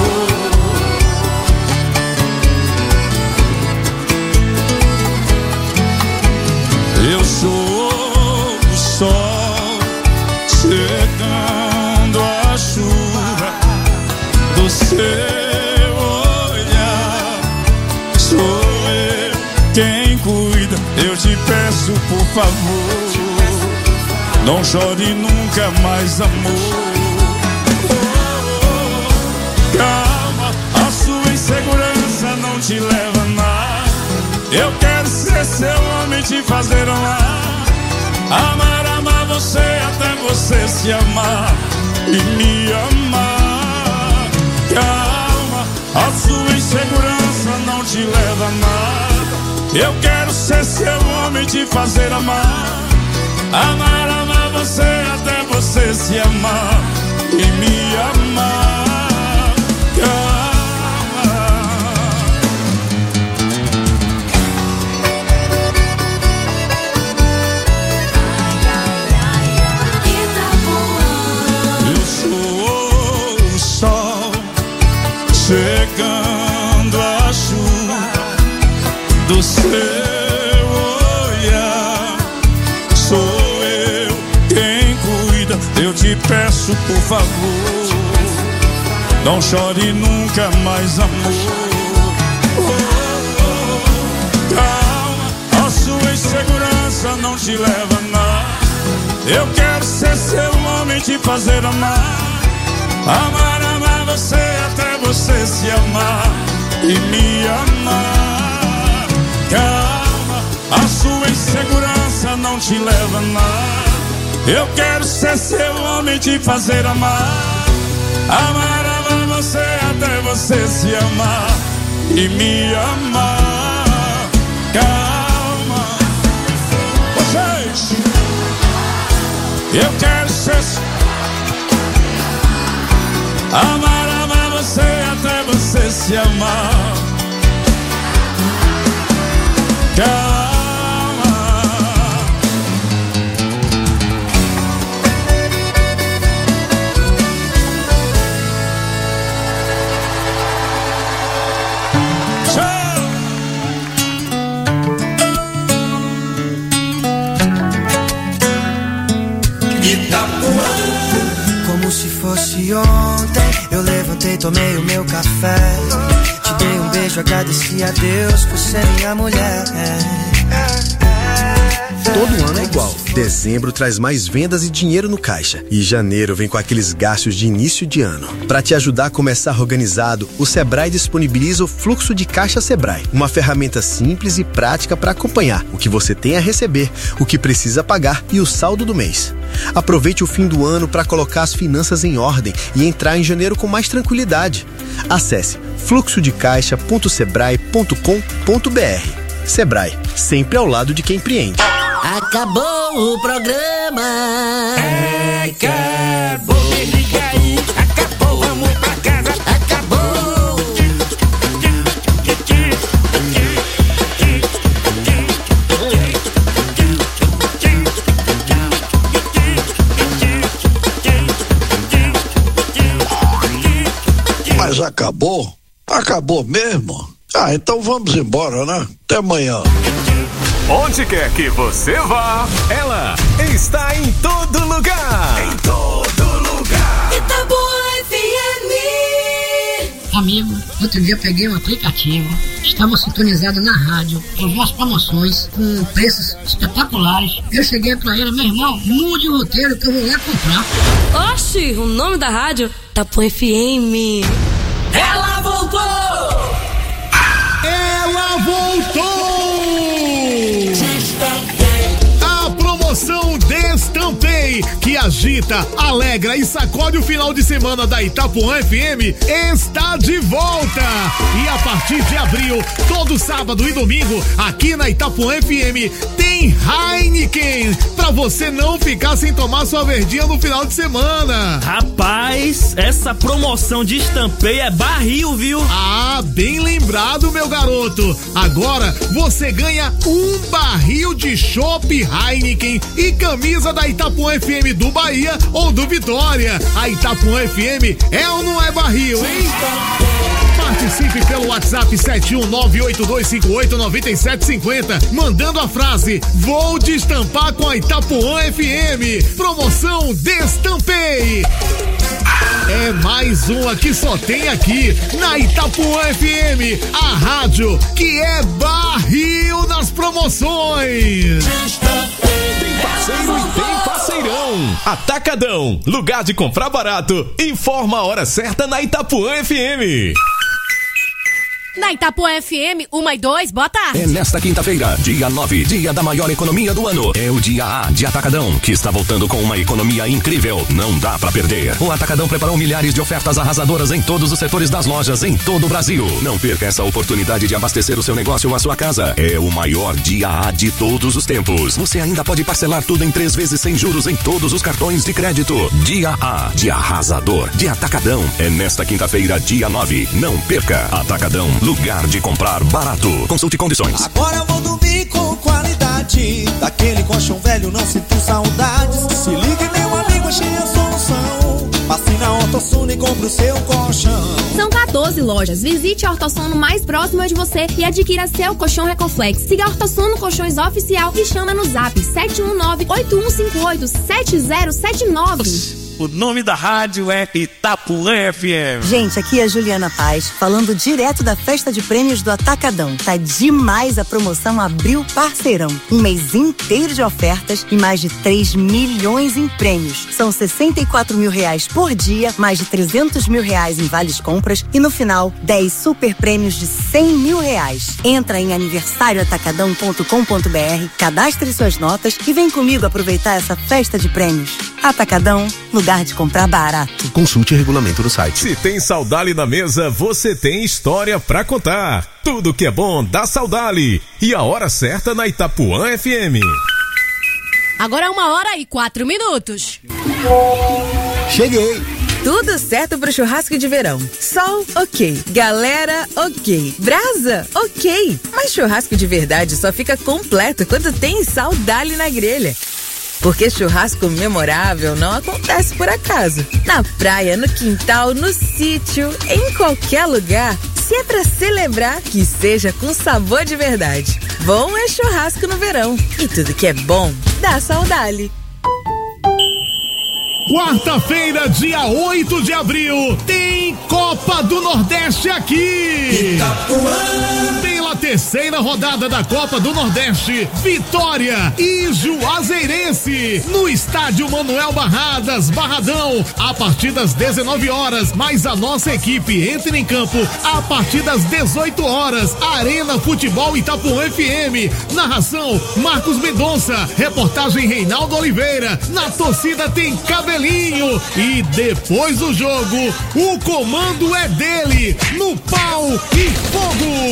Eu sou o sol chegando a chuva do seu olhar. Sou eu quem cuida. Eu te peço, por favor, não chore nunca mais, amor. Calma, a sua insegurança não te leva a nada. Eu quero ser seu homem, te fazer amar. Amar você até você se amar e me amar. Calma, a sua insegurança não te leva a nada. Eu quero ser seu homem, te fazer amar. Amar você até você se amar e me amar. seu olhar. Sou eu quem cuida, eu te peço por favor, não chore nunca mais, amor. Calma, a sua insegurança não te leva a nada. Eu quero ser seu homem, te fazer amar. Amar você até você se amar e me amar. Calma, a sua insegurança não te leva a nada. Eu quero ser seu homem, te fazer amar. Amar você até você se amar e me amar. Calma, vocês. Eu quero ser amar você até você se amar. Calma. Como se fosse ontem, eu levantei, tomei o meu café, te dei um beijo, agradeci a Deus por ser minha mulher. Todo ano é igual. Dezembro traz mais vendas e dinheiro no caixa. E janeiro vem com aqueles gastos de início de ano. Para te ajudar a começar organizado, o Sebrae disponibiliza o Fluxo de Caixa Sebrae. Uma ferramenta simples e prática para acompanhar o que você tem a receber, o que precisa pagar e o saldo do mês. Aproveite o fim do ano para colocar as finanças em ordem e entrar em janeiro com mais tranquilidade. Acesse fluxodecaixa.sebrae.com.br. Sebrae, sempre ao lado de quem empreende. Acabou o programa. Acabou, liga aí. Acabou, vamos pra casa. Acabou. Mas acabou? Acabou mesmo? Ah, então vamos embora, né? Até amanhã. Onde quer que você vá, ela está em todo lugar. Em todo lugar. Itapuã FM. Amigo, outro dia eu peguei um aplicativo, estava sintonizado na rádio, eu vi as promoções com preços espetaculares. Eu cheguei pra ele, meu irmão, mude o roteiro que eu vou lá comprar. Oxi, o nome da rádio? Itapuã FM. Ela voltou! Ela voltou! A promoção Destampei, que agita, alegra e sacode o final de semana da Itapuã FM, está de volta! E a partir de abril, todo sábado e domingo, aqui na Itapuã FM, tem Heineken, pra você não ficar sem tomar sua verdinha no final de semana. Rapaz, essa promoção de Estampei é barril, viu? Ah, bem lembrado, meu garoto. Agora você ganha um barril de chopp Heineken e camisa da Itapuã FM do Bahia ou do Vitória. A Itapuã FM é ou não é barril, hein? Participe pelo WhatsApp 71982589750, mandando a frase: vou destampar com a Itapuã FM. Promoção Destampei. É mais uma que só tem aqui na Itapuã FM, a rádio que é barril nas promoções. Tem parceiro e tem parceirão. Atacadão, lugar de comprar barato. Informa a hora certa na Itapuã FM. Na Itapuã FM 1 e 2, bota! É nesta quinta-feira, dia 9, dia da maior economia do ano. É o dia A de Atacadão, que está voltando com uma economia incrível. Não dá pra perder. O Atacadão preparou milhares de ofertas arrasadoras em todos os setores das lojas em todo o Brasil. Não perca essa oportunidade de abastecer o seu negócio ou a sua casa. É o maior dia A de todos os tempos. Você ainda pode parcelar tudo em 3 vezes sem juros em todos os cartões de crédito. Dia A de arrasador de Atacadão. É nesta quinta-feira, dia 9. Não perca. Atacadão, lugar de comprar barato. Consulte condições. Agora eu vou dormir com qualidade. Daquele colchão velho não sinto saudades. Se liga, meu amigo, achei a solução. Assina a Ortosono e compre o seu colchão. São 14 lojas. Visite a Ortosono mais próxima de você e adquira seu colchão Recoflex. Siga a Ortosono Colchões Oficial e chama no zap 719-8158-7079. O nome da rádio é Itapuã FM. Gente, aqui é a Juliana Paz, falando direto da festa de prêmios do Atacadão. Tá demais a promoção Abril Parceirão. Um mês inteiro de ofertas e mais de 3 milhões em prêmios. São 64 mil reais por dia, mais de 300 mil reais em vales compras e no final, 10 super prêmios de 100 mil reais. Entra em aniversarioatacadão.com.br, cadastre suas notas e vem comigo aproveitar essa festa de prêmios. Atacadão, lugar de comprar barato. Consulte o regulamento no site. Se tem Saudali na mesa, você tem história pra contar. Tudo que é bom dá Saudali. E a hora certa na Itapuã FM. Agora é 1h04. Cheguei. Tudo certo pro churrasco de verão. Sol, ok. Galera, ok. Brasa, ok. Mas churrasco de verdade só fica completo quando tem Saudali na grelha. Porque churrasco memorável não acontece por acaso. Na praia, no quintal, no sítio, em qualquer lugar. Se é pra celebrar, que seja com sabor de verdade. Bom é churrasco no verão. E tudo que é bom, dá Saudali. Quarta-feira, dia 8 de abril, tem Copa do Nordeste aqui. Itapuã. Pela terceira rodada da Copa do Nordeste, Vitória e Juazeirense, no estádio Manuel Barradas, Barradão, a partir das 19 horas, mas a nossa equipe entra em campo a partir das 18 horas, Arena Futebol Itapuã FM, narração Marcos Mendonça, reportagem Reinaldo Oliveira, na torcida tem Cabelinho e depois do jogo, o comando é dele, no pau e fogo.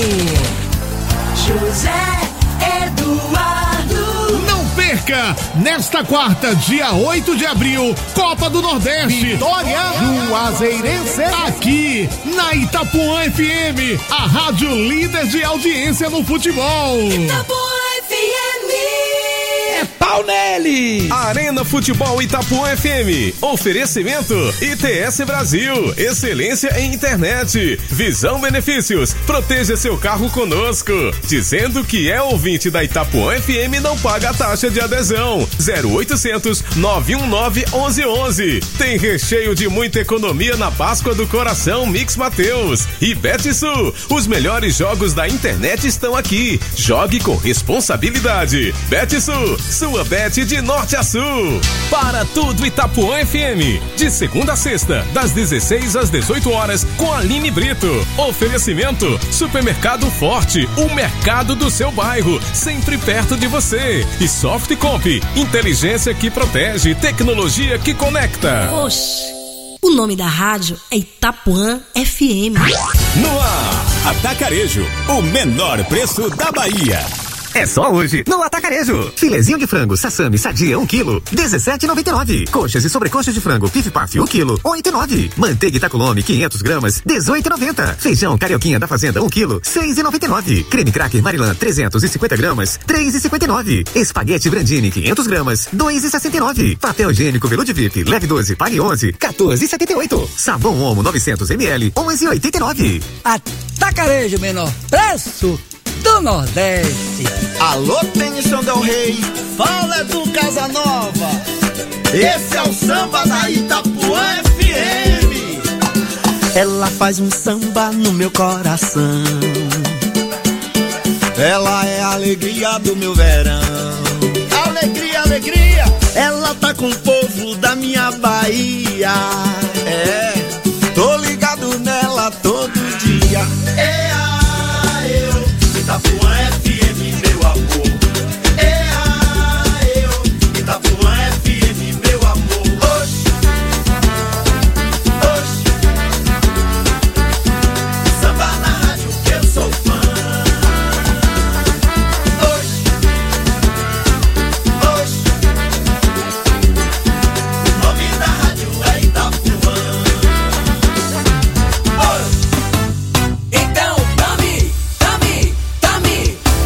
José Eduardo. Não perca, nesta quarta, dia 8 de abril, Copa do Nordeste, Vitória Juazeirense, aqui na Itapuã FM, a rádio líder de audiência no futebol. Itapuã FM. É pau nele! Arena Futebol Itapuã FM. Oferecimento ITS Brasil. Excelência em internet. Visão Benefícios. Proteja seu carro conosco. Dizendo que é ouvinte da Itapuã FM não paga a taxa de adesão. 0800 919 1111. Tem recheio de muita economia na Páscoa do Coração Mix Mateus. E Betsul. Os melhores jogos da internet estão aqui. Jogue com responsabilidade. Betsul. Sua bet de norte a sul. Para tudo Itapuã FM. De segunda a sexta, das 16 às 18 horas, com Aline Brito. Oferecimento Supermercado Forte, o mercado do seu bairro, sempre perto de você. E Softcomp, inteligência que protege, tecnologia que conecta. Oxe, o nome da rádio é Itapuã FM. No ar, Atacarejo, o menor preço da Bahia. É só hoje, no Atacarejo. Filezinho de frango, sassami, sadia, 1 kg, R$17,99. Coxas e sobrecoxas de frango, Pif Paf, 1 kg, R$8,09. Manteiga Itaculome, 500 gramas, R$18,90. Feijão Carioquinha da Fazenda, 1 kg, R$6,99. Creme Cracker Marilã, 350 gramas, R$3,59. Espaguete Brandini, 500 gramas, R$2,69. Papel higiênico Velude VIP, leve 12, pague 11, R$14,78. Sabão Omo, 900 ml, R$11,89. Atacarejo, menor preço do Nordeste. Alô, Tennyson Del Rey, fala do Casanova. Esse é o samba da Itapuã FM. Ela faz um samba no meu coração. Ela é a alegria do meu verão. Alegria, alegria. Ela tá com o povo da minha Bahia. É, tô ligado nela todo dia. Itapuã FM, meu amor. Itapuã FM, meu amor. Oxe, oxe. Samba na rádio que eu sou fã. Oxe, oxe. O nome da rádio é Itapuã. Oxe. Então,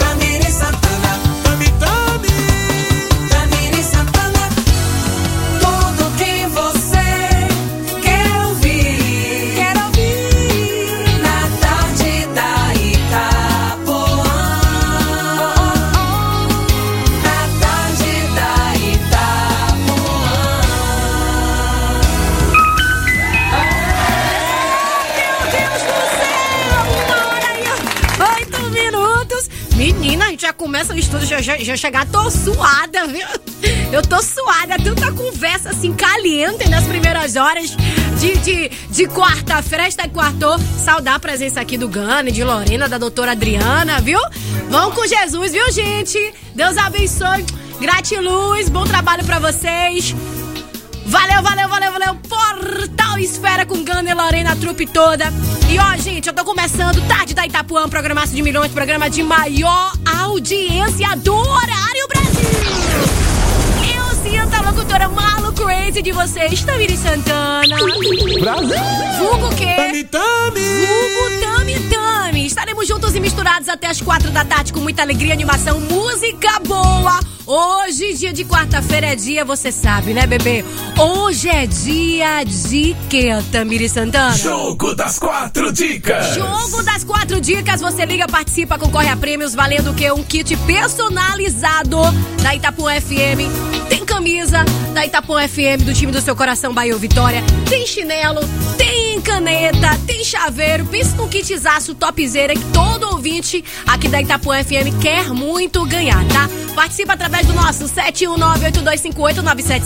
começa o estudo, já chegar, tô suada, viu? Eu tô suada, tanta conversa assim, caliente nas primeiras horas de quarta-feira. Está quartou, saudar a presença aqui do Gane, de Lorena, da doutora Adriana, viu? Vão com Jesus, viu, gente? Deus abençoe, gratiluz, bom trabalho pra vocês. Valeu. Portal Esfera com Gane e Lorena, a trupe toda. E ó, gente, eu tô começando Tarde da Itapuã, programaço de milhões, programa de maior audiência do horário Brasil. Eu sinto a locutora Malu Crazy de vocês, Tamiri Santana. Brasil! Vulgo o quê? Tami. Vulgo Tami. Estaremos juntos e misturados até as 4 da tarde com muita alegria, animação, música boa. Hoje, dia de quarta-feira, é dia, você sabe, né, bebê? Hoje é dia de quê, Tamiri Santana? Jogo das 4 dicas. Jogo das 4 dicas, você liga, participa, concorre a prêmios, valendo o quê? Um kit personalizado da Itapuã FM. Tem camisa da Itapuã FM, do time do seu coração, Bahia ou Vitória. Tem chinelo, tem caneta, tem chaveiro. Pensa num kitzaço topzera que todo ouvinte aqui da Itapuã FM quer muito ganhar, tá? Participa através do nosso 719-8258-9750.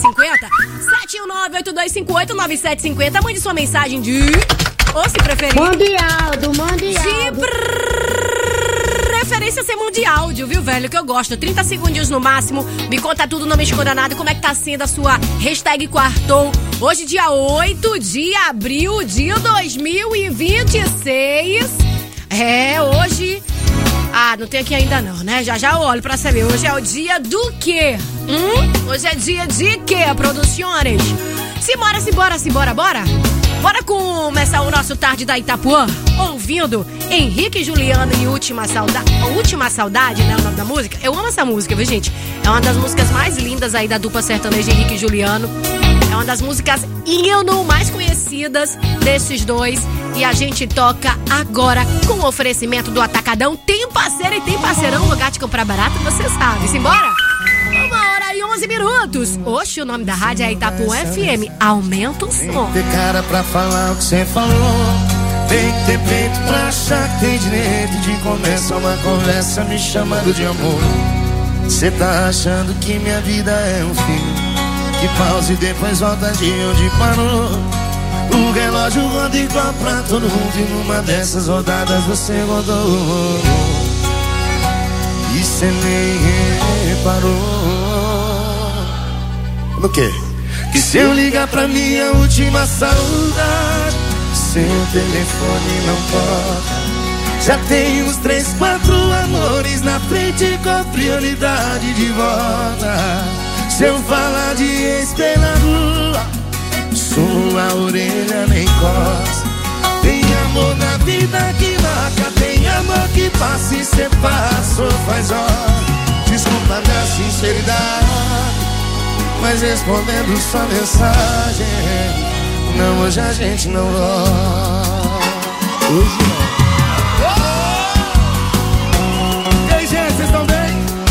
719-8258-9750. Mande sua mensagem de... ou se preferir... Mande áudio. De preferência ser de áudio, viu, velho? Que eu gosto. 30 segundinhos no máximo. Me conta tudo, não me esconda nada. Como é que tá sendo a sua hashtag quartou? Hoje, dia 8 de abril de 2026. Hoje... não tem aqui ainda não, né? Já eu olho pra saber. Hoje é o dia do quê? Hoje é dia de quê, produções? Simbora. Bora começar o nosso Tarde da Itapuã ouvindo Henrique e Juliano e Última Saudade, né? O nome da música. Eu amo essa música, viu, gente? É uma das músicas mais lindas aí da dupla sertaneja Henrique e Juliano. É uma das músicas mais conhecidas desses dois. E a gente toca agora com o oferecimento do Atacadão. Tem parceiro e tem parceirão, lugar de comprar barato, você sabe. Simbora? 1h11. Oxe, o nome da rádio é Itapuã FM. Aumenta o som. Tem cara pra falar o que você falou. Tem que ter peito pra achar que tem direito de começar uma conversa me chamando de amor. Cê tá achando que minha vida é um filme que pausa e depois volta de onde parou. O relógio roda igual pra todo mundo e numa dessas rodadas você rodou. E cê nem reparou. No quê? Que se eu ligar pra minha última saudade, seu telefone não toca. Já tem uns 3, 4 amores na frente com prioridade de volta. Se eu falar de ex-pela sua orelha nem coça. Tem amor na vida que marca, tem amor que passa e cê passou faz hora. Desculpa minha sinceridade, mas respondendo sua mensagem, não, hoje a gente não volta. Hoje não. E aí, gente, vocês estão bem?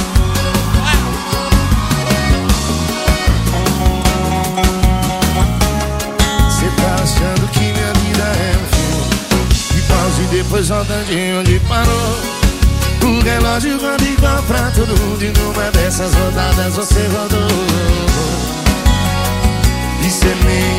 Cê tá achando que minha vida é um filme que pausa e depois volta de onde parou. O relógio roda igual pra todo mundo e numa dessas rodadas você rodou. E cê nem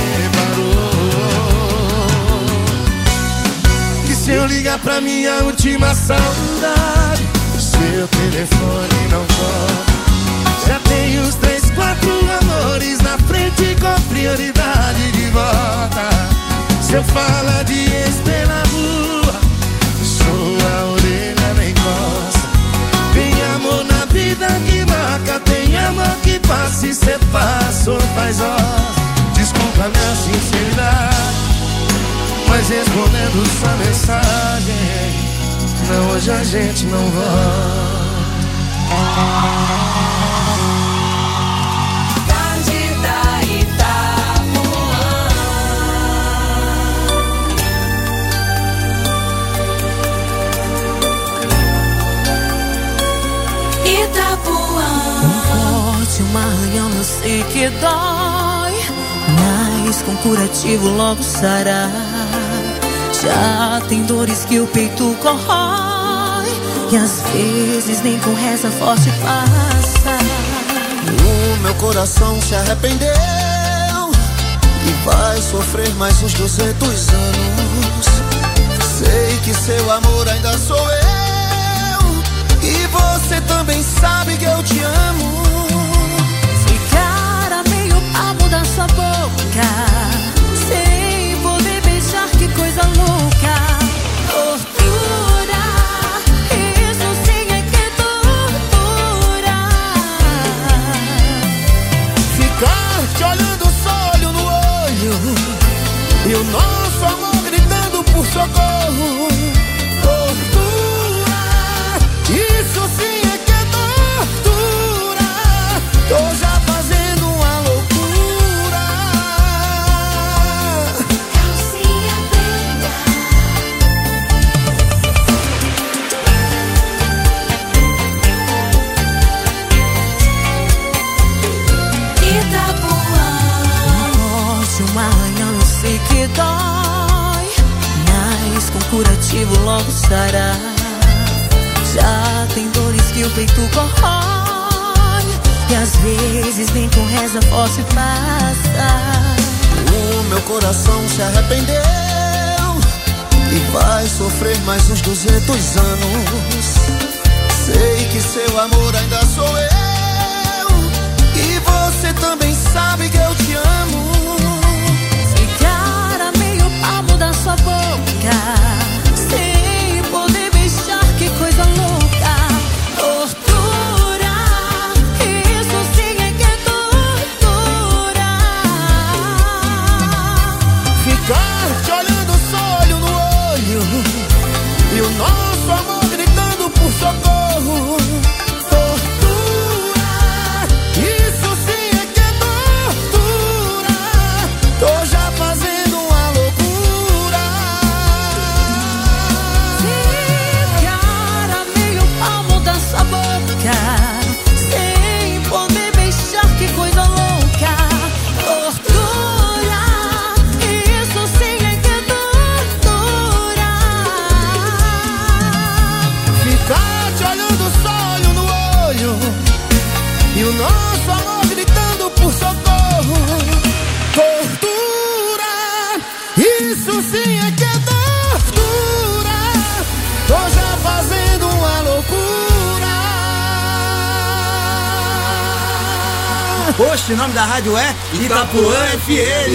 reparou que se eu ligar pra minha última saudade, seu telefone não toca. Já tem uns 3, 4 amores na frente com prioridade de volta. Se eu falar de ex pela rua, sua orelha nem coça. Tem amor na vida que marca, tem amor que passa e cê passou faz hora. Desculpa minha sinceridade, mas respondendo sua mensagem, não, hoje a gente não volta. Uma arranhão eu sei que dói, mas com curativo logo sará. Já tem dores que o peito corrói, E às vezes nem com reza forte passa. O meu coração se arrependeu e vai sofrer mais uns 200 anos. Sei que seu amor ainda sou eu, e você também sabe que eu te amo. Ficar a meio palmo da sua boca, sem poder beijar, que coisa louca. Tortura, isso sim é que é tortura. Ficar te olhando só olho no olho, e o nosso amor gritando por socorro. Tortura, isso sim é que é tortura. Tô já fazendo uma loucura. Calcinha preta. Itapuã. Morte, uma arranhão, eu sei que dói, mas com curativo logo sará. Já tem dores que o peito corrói, e às vezes nem com reza forte passa. O meu coração se arrependeu e vai sofrer mais uns 200 anos. Sei que seu amor ainda sou eu, e você também sabe que eu te amo. Ficar a meio palmo da sua boca, sem poder beijar, que coisa louca. Tortura, isso sim é que é tortura. Ficar te olhando só olho no olho, e o nosso amor gritando por socorro. Tortura, isso sim é que é tortura. Tô já fazendo uma loucura. Ficar a meio palmo da sua boca, sem poder beijar, que coisa louca. Tortura, isso sim é que é tortura. Ficar te olhando só olho no olho, e o nosso amor gritando por socorro. Tortura, isso sim é que é tortura. Tô já fazendo uma loucura. Poxa, o nome da rádio é Itapuã FM.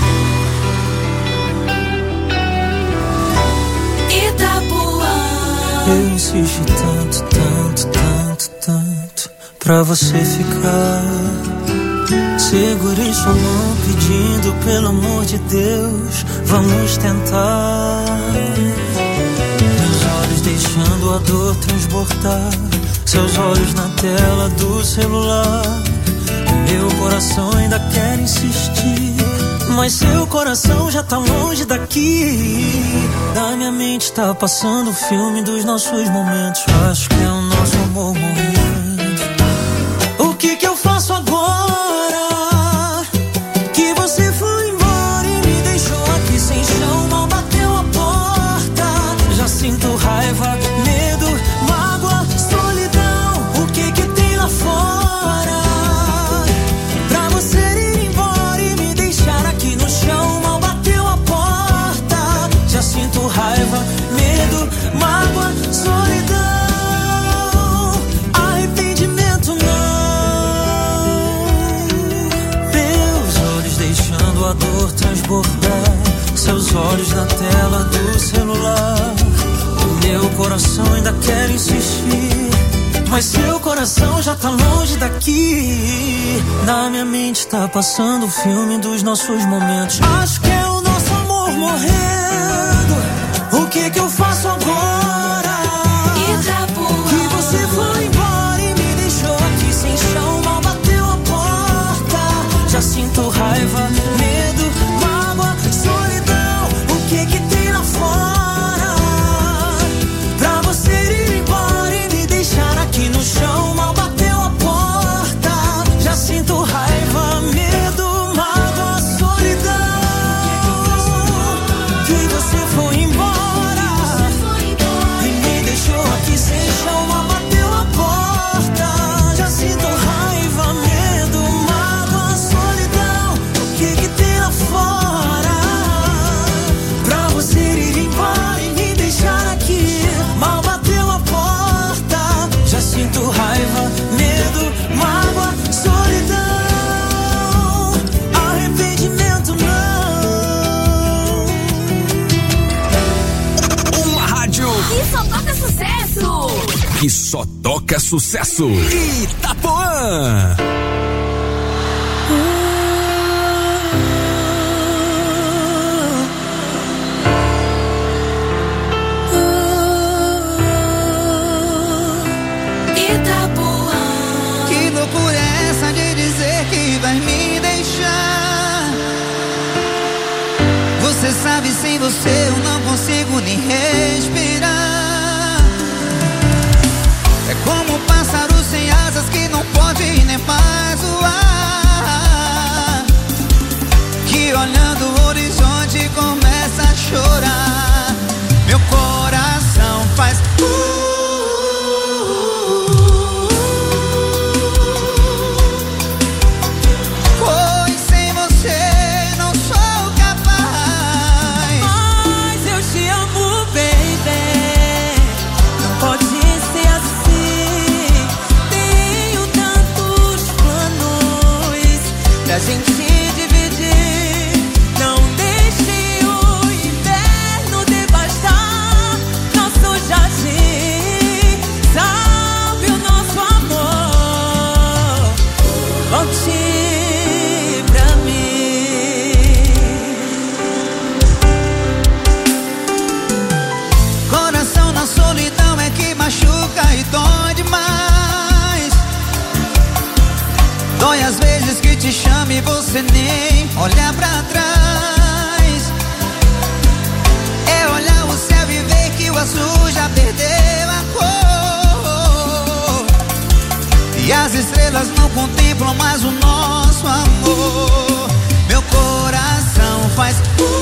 Itapuã. Eu insisti tanto, tanto, tanto, tanto pra você ficar. Segurei sua mão pedindo, pelo amor de Deus, vamos tentar. Meus olhos deixando a dor transbordar, seus olhos na tela do celular. Meu coração ainda quer insistir, mas seu coração já tá longe daqui. Da minha mente tá passando o filme dos nossos momentos. Acho que é o nosso amor morrendo. O que eu faço agora? Que você foi embora e me deixou aqui sem chão. Mal bateu a porta. Já sinto raiva, medo, mágoa, solidão. O que tem lá fora? Pra você ir embora e me deixar aqui no chão. Mal bateu a porta. Já sinto raiva, medo, mágoa, solidão. Arrependimento não. Meus olhos deixando a dor transbordar, seus olhos na tela do celular. O meu coração ainda quer insistir, mas seu coração já tá longe daqui. Na minha mente tá passando o filme dos nossos momentos. Acho que é o nosso amor morrendo. O que eu faço agora? Que você foi embora e me deixou aqui sem chão. Mal bateu a porta. Já sinto raiva, medo, mágoa, solidão. O que tem lá fora? Pra você ir embora e me deixar aqui no chão. Mal bateu a porta. Já sinto raiva, medo, mágoa, solidão. Que você foi embora. que só toca sucesso. Itapuã. Que loucura é essa de dizer que vai me deixar? Você sabe, sem você eu não consigo nem respirar. É como um pássaro sem asas que não pode nem mais voar, que olhando o horizonte começa a chorar. Meu coração faz a gente dividir. Não deixe o inverno devastar nosso jardim. Salve o nosso amor, volte pra mim. Coração na solidão é que machuca e dói demais. Dói às vezes que te chama e você nem olha pra trás. É olhar o céu e ver que o azul já perdeu a cor, e as estrelas não contemplam mais o nosso amor. Meu coração faz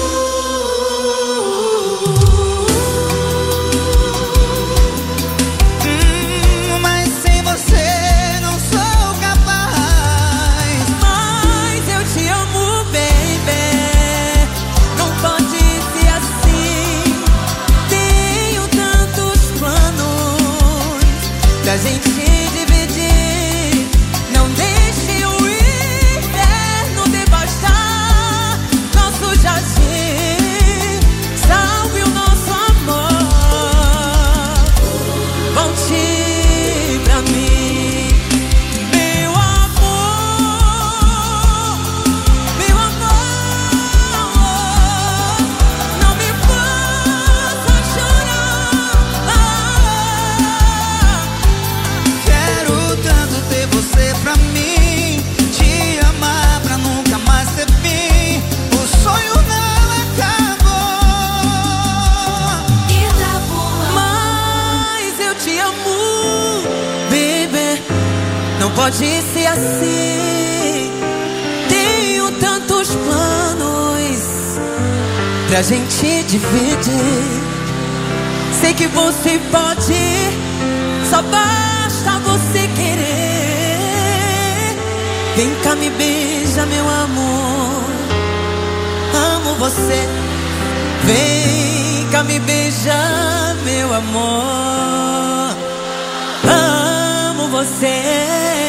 mas sem você não sou capaz. Mas eu te amo, baby. Não pode ser assim. Tenho tantos planos pra gente dividir. Não deixe o inverno devastar nosso jardim. Salve o nosso amor, volte pra mim. Meu amor, não me faça chorar. Quero tanto ter você pra mim, te amar pra nunca mais ter fim. O sonho não acabou. Mas eu te amo, baby. Não pode ser assim. Tenho tantos planos pra gente dividir. Sei que você pode, só basta você querer. Vem cá, me beija, meu amor. Amo você. Vem cá, me beija, meu amor. Amo você.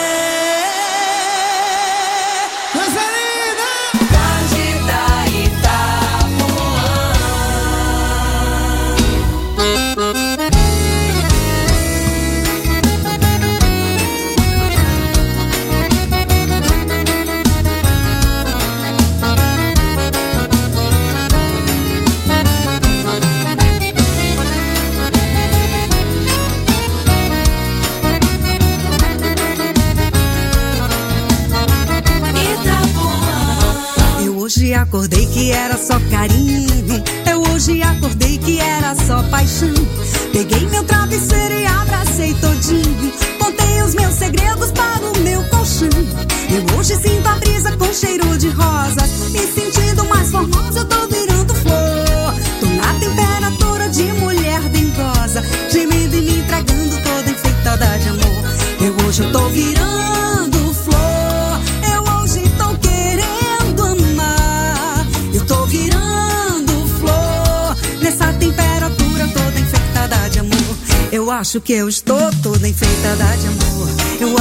Hoje acordei que era só carinho. Eu hoje acordei que era só paixão. Peguei meu travesseiro e abracei todinho. Contei os meus segredos para o meu colchão. Eu hoje sinto a brisa com cheiro de rosa. Me sentindo mais formosa, eu tô virando flor. Tô na temperatura de mulher dengosa, gemendo e me entregando toda enfeitada de amor. Eu hoje eu tô virando flor. Eu hoje tô querendo amar. Eu tô virando flor. Nessa temperatura toda enfeitada de amor. Eu acho que eu estou toda enfeitada de amor.